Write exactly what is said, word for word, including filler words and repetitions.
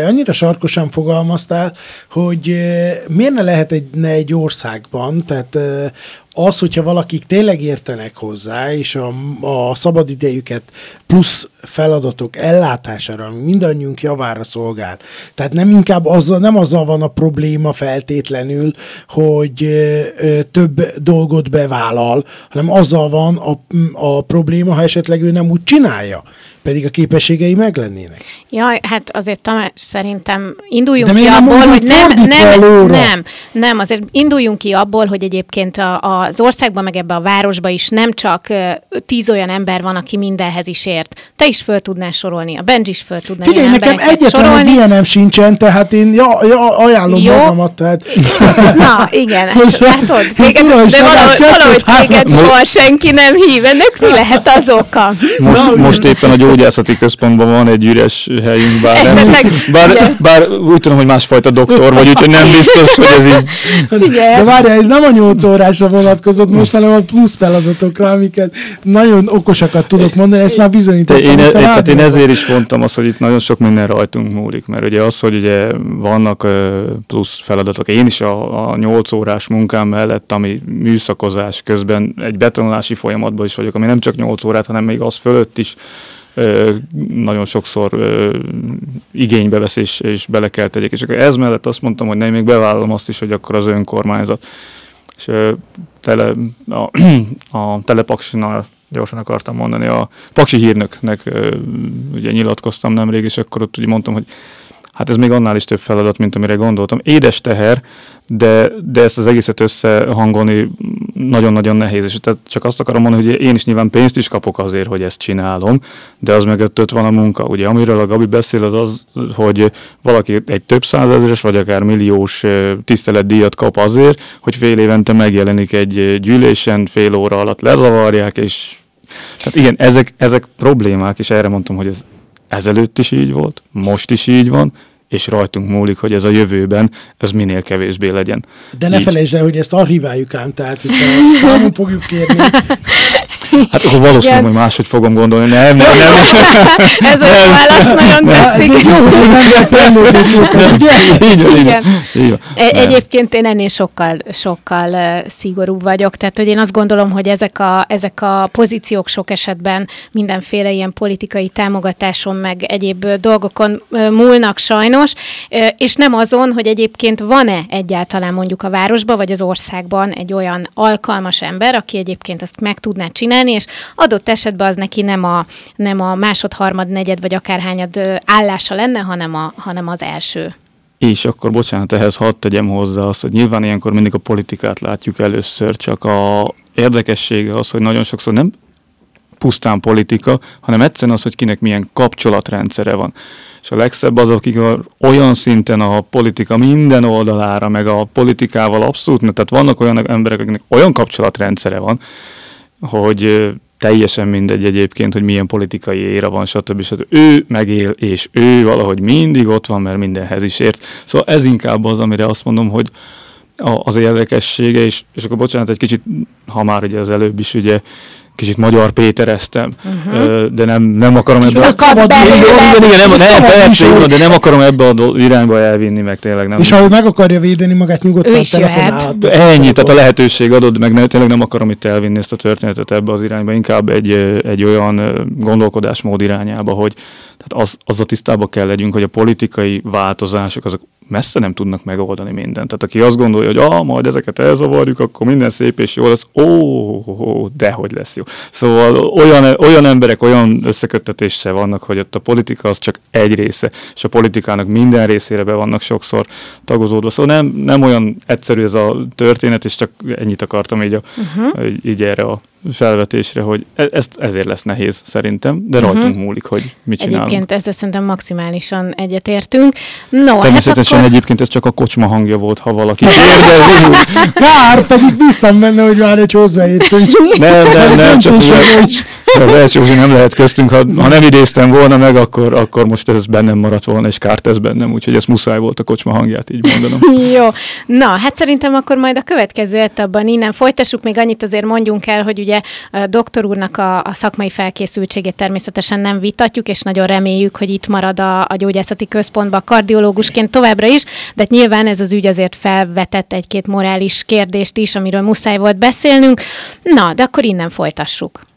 Nikolaj, annyira sarkosan fogalmaztál, hogy miért ne lehet egy, ne egy országban, tehát az, hogyha valakik tényleg értenek hozzá, és a, a szabadidejüket plusz feladatok ellátására, ami mindannyiunk javára szolgál. Tehát nem inkább azzal, nem azzal van a probléma feltétlenül, hogy ö, több dolgot bevállal, hanem azzal van a, a probléma, ha esetleg ő nem úgy csinálja, pedig a képességei meglennének. Jaj, hát azért Tamás, szerintem induljunk De ki abból, nem hogy nem, nem, nem, nem, azért induljunk ki abból, hogy egyébként a, az országban, meg ebbe a városba is nem csak uh, tíz olyan ember van, aki mindenhez is ért. Te is föl tudnál sorolni, a Benji is föl tudná Figyelj, ilyen nekem embereket egyetlen sorolni. egy ilyenem sincsen, tehát én ja, ja, ajánlom Jó. magamat. Tehát... Na, igen, Most látod, téged, tudom, de valahogy, valahogy téged soha senki nem hív, ennek mi lehet az oka? Most, Na, most éppen a gyógyászati központban van egy üres helyünk, bár, Esetleg, nem, bár, bár úgy tudom, hogy másfajta doktor vagy, úgyhogy nem biztos, hogy ez így... Figyelj. De várjál, ez nem a nyolc órásra vonatkozott most, hanem a plusz feladatokra, amiket nagyon okosakat tudok mondani, ezt már bizonyítottam. Én, Te én, tehát én rádióban. ezért is mondtam azt, hogy itt nagyon sok minden rajtunk múlik, mert ugye az, hogy ugye vannak plusz feladatok. Én is a, a nyolc órás munkám mellett, ami műszakozás közben egy betonolási folyamatban is vagyok, ami nem csak nyolc órát, hanem még az fölött is Ö, nagyon sokszor ö, igénybe vesz, és, és bele kell tegyek. És akkor ez mellett azt mondtam, hogy nem, még bevállalom azt is, hogy akkor az önkormányzat. És ö, tele, a, a Telepaksinál gyorsan akartam mondani, a Paksi hírnöknek ö, ugye nyilatkoztam nemrég, és akkor ott ugye mondtam, hogy hát ez még annál is több feladat, mint amire gondoltam. Édes teher, de, de ezt az egészet összehangolni nagyon-nagyon nehéz. És tehát csak azt akarom mondani, hogy én is nyilván pénzt is kapok azért, hogy ezt csinálom, de az mögött ott van a munka. Ugye, amiről a Gabi beszél, az az, hogy valaki egy több százezeres, vagy akár milliós tiszteletdíjat kap azért, hogy fél évente megjelenik egy gyűlésen, fél óra alatt lezavarják, és tehát igen, ezek, ezek problémák, és erre mondtam, hogy ez ezelőtt is így volt, most is így van, és rajtunk múlik, hogy ez a jövőben, ez minél kevésbé legyen. De ne így. felejtsd el, hogy ezt archiváljuk ám, tehát hogy számon fogjuk kérni. Hát akkor valószínűleg, hogy máshogy fogom gondolni. Nem, nem, nem. Ez a válasz nagyon tetszik. De jó, hogy az ember fejlődik őket, ugye? Így van, így van. Így van. E- Egyébként én ennél sokkal, sokkal uh, szigorúbb vagyok, tehát hogy én azt gondolom, hogy ezek a, ezek a pozíciók sok esetben mindenféle ilyen politikai támogatáson, meg egyéb uh, dolgokon uh, múlnak sajnos, uh, és nem azon, hogy egyébként van-e egyáltalán mondjuk a városban, vagy az országban egy olyan alkalmas ember, aki egyébként ezt meg tudná csinálni, és adott esetben az neki nem a, nem a másod, harmad, negyed, vagy akárhányad uh, állása lenne, hanem, a, hanem az első. És akkor, bocsánat, ehhez hadd tegyem hozzá azt, hogy nyilván ilyenkor mindig a politikát látjuk először, csak a érdekessége az, hogy nagyon sokszor nem pusztán politika, hanem egyszerűen az, hogy kinek milyen kapcsolatrendszere van. És a legszebb az, akik olyan szinten a politika minden oldalára, meg a politikával abszolút, tehát vannak olyan emberek, akiknek olyan kapcsolatrendszere van, hogy teljesen mindegy egyébként, hogy milyen politikai éra van, stb. stb. Ő megél, és ő valahogy mindig ott van, mert mindenhez is ért. Szóval ez inkább az, amire azt mondom, hogy az érdekessége, és, és akkor bocsánat, egy kicsit, ha már ugye az előbb is ugye kicsit Magyar Pétereztem, uh-huh. de nem, nem akarom ebbe a... Szabad igen, igen, nem, de nem akarom ebbe a irányba elvinni, meg tényleg nem. És ha ő meg akarja védeni magát, nyugodtan telefonálhat. Ennyi, tehát a lehetőség adod, meg ne, tényleg nem akarom itt elvinni ezt a történetet ebbe az irányba, inkább egy, egy olyan gondolkodásmód irányába, hogy tehát az, az a tisztába kell legyünk, hogy a politikai változások azok messze nem tudnak megoldani mindent. Tehát aki azt gondolja, hogy ah, majd ezeket elzavarjuk, akkor minden szép és jó lesz, ó, oh, oh, oh, dehogy lesz jó. Szóval olyan, olyan emberek, olyan összeköttetéssel vannak, hogy ott a politika az csak egy része, és a politikának minden részére be vannak sokszor tagozódva. Szóval nem, nem olyan egyszerű ez a történet, és csak ennyit akartam így, a, uh-huh. így erre a felvetésre, hogy ez, ezért lesz nehéz szerintem, de rajtunk uh-huh. múlik, hogy mit csinálunk. Egyébként ezzel szerintem maximálisan egyetértünk. No, természetesen hát akkor... egyébként ez csak a kocsma hangja volt, ha valaki Kár, pedig bíztam benne, hogy már egy hozzáértünk. Nem, nem, nem, csak ugye, Veres Józsi nem lehet köztünk, ha, ha nem idéztem volna meg, akkor, akkor most ez bennem maradt volna, és kárt ez bennem, úgyhogy ez muszáj volt a kocsma hangját így mondanom. Jó, na, hát szerintem akkor majd a következő etapban innen folytassuk, még annyit azért mondjunk el, hogy ugye a doktor úrnak a, a szakmai felkészültségét természetesen nem vitatjuk, és nagyon reméljük, hogy itt marad a, a gyógyászati központban kardiológusként továbbra is, de nyilván ez az ügy azért felvetett egy-két morális kérdést is, amiről muszáj volt beszélnünk. Na, de akkor innen folytassuk.